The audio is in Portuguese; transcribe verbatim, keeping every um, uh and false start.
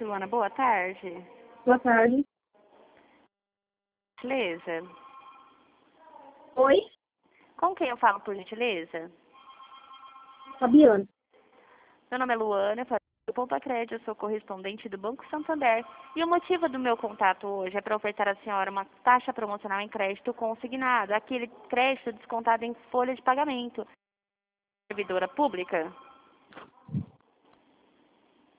Luana, boa tarde. Boa tarde. Gentileza? Oi? Com quem eu falo, por gentileza? Fabiana. Meu nome é Luana, eu falo do Ponto a Crédito, eu sou correspondente do Banco Santander. E o motivo do meu contato hoje é para ofertar à senhora uma taxa promocional em crédito consignado, aquele crédito descontado em folha de pagamento. Servidora pública?